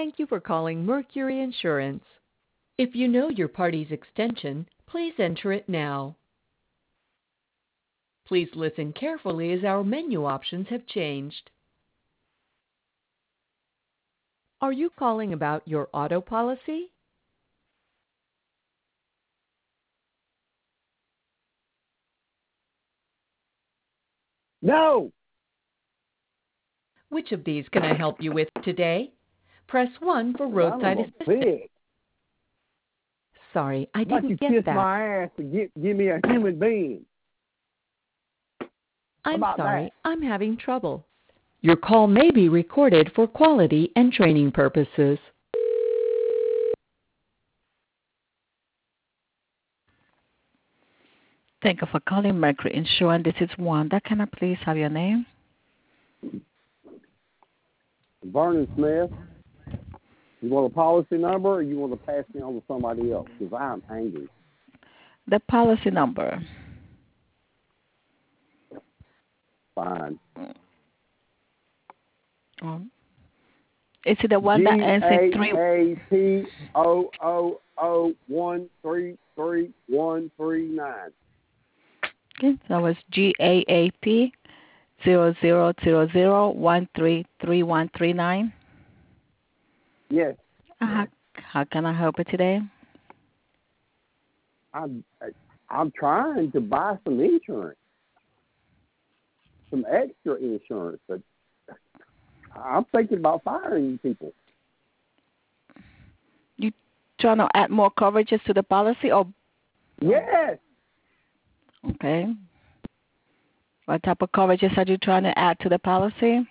Thank you for calling Mercury Insurance. If you know your party's extension, please enter it now. Please listen carefully as our menu options have changed. Are you calling about your auto policy? No. Which of these can I help you with today? Press 1 for Son roadside of a assistance. bitch. Sorry, I Why don't you didn't get kiss that. my ass and give me a human being? I'm about sorry, that? I'm having trouble. Your call may be recorded for quality and training purposes. Thank you for calling Mercury Insurance. This is Wanda. Can I please have your name? Vernon Smith. You want a policy number, or you want to pass me on to somebody else? Because I'm angry. The policy number. Fine. Is it the one that ends in 3? GAAPOOO133139. Okay, that was GAAP 0000133139. Yes. How can I help you today? I'm trying to buy some insurance, some extra insurance, but I'm thinking about firing you people. You trying to add more coverages to the policy, or? Yes. Okay. What type of coverages are you trying to add to the policy?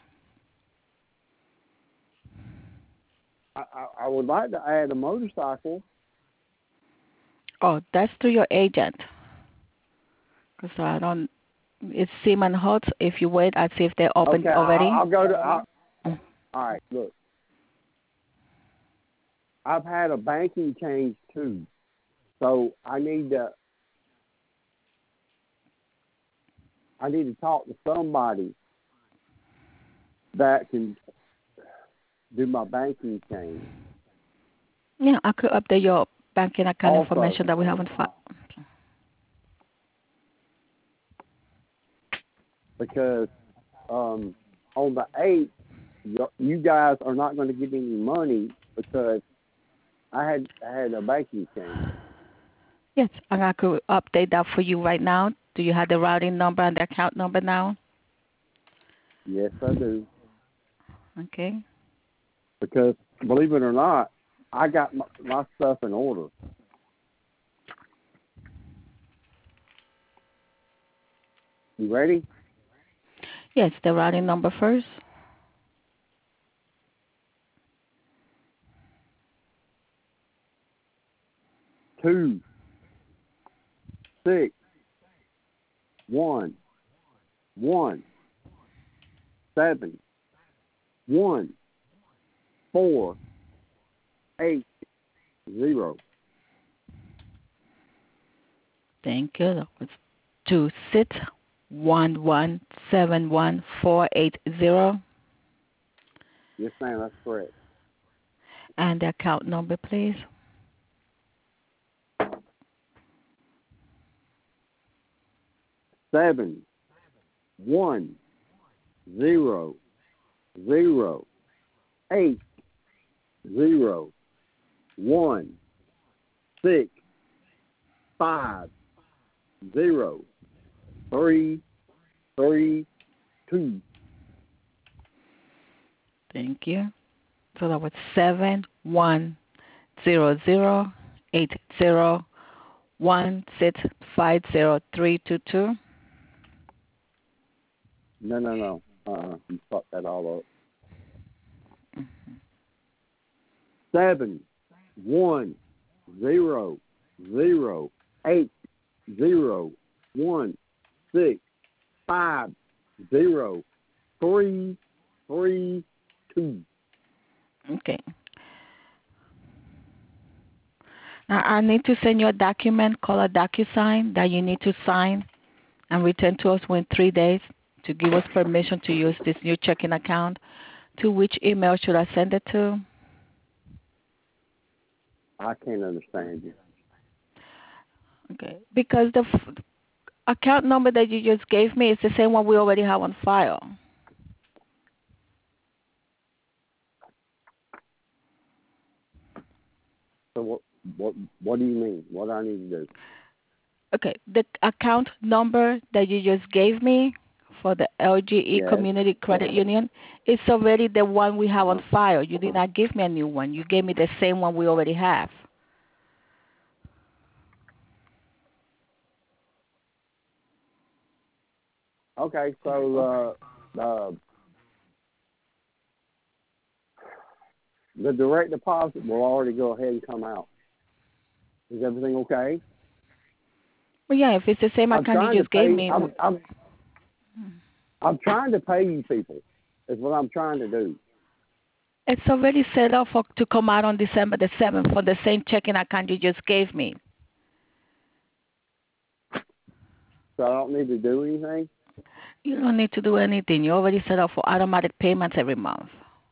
I would like to add a motorcycle. Oh, that's through your agent. Because I don't. It's Seaman Hot. If you wait, I'll see if they're open already. I'll go to. All right, look. I've had a banking change too, so I need to talk to somebody that can do my banking change. Yeah, I could update your banking account Also, information that we haven't filed. Because on the 8th, you guys are not going to get any money because I had a banking change. Yes, and I could update that for you right now. Do you have the routing number and the account number now? Yes, I do. Okay. Because, believe it or not, I got my stuff in order. You ready? Yes, the routing number first. 2, 6, 1, 1, 7, 1, 4, 8, 0. Thank you. That was 2611711480. Yes, ma'am, that's correct. And the account number, please. 7, 1, 0, 0, 8, 0, 1, 6, 5, 0, 3, 3, 2. Thank you. So that was 7100801650322. No. You fucked that all up. 7, 1, 0, 0, 8, 0, 1, 6, 5, 0, 3, 3, 2. Okay. Now I need to send you a document called a DocuSign that you need to sign and return to us within 3 days to give us permission to use this new checking account. To which email should I send it to? I can't understand you. Okay. Because the account number that you just gave me is the same one we already have on file. So what do you mean? What do I need to do? Okay. The account number that you just gave me for the LGE Yes. Community Credit Union is already the one we have Uh-huh. on file. You did not give me a new one. You gave me the same one we already have. Okay, so the direct deposit will already go ahead and come out. Is everything okay? Well, yeah, if it's the same I'm account you trying to just gave pay. me. I'm trying to pay you people. Is what I'm trying to do. It's already set up to come out on December the 7th for the same checking account you just gave me. So I don't need to do anything. You don't need to do anything. You already set up for automatic payments every month.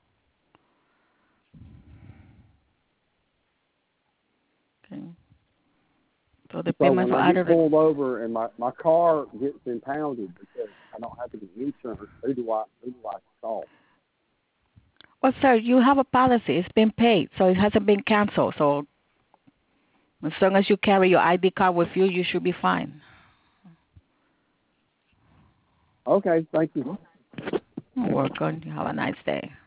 Okay. So the So payments when for I get automatic. pulled over and my car gets impounded because I don't have any insurance, who do I call? Well, sir, you have a policy. It's been paid, so it hasn't been canceled. So as long as you carry your ID card with you, you should be fine. Okay, thank you. You're welcome. You have a nice day.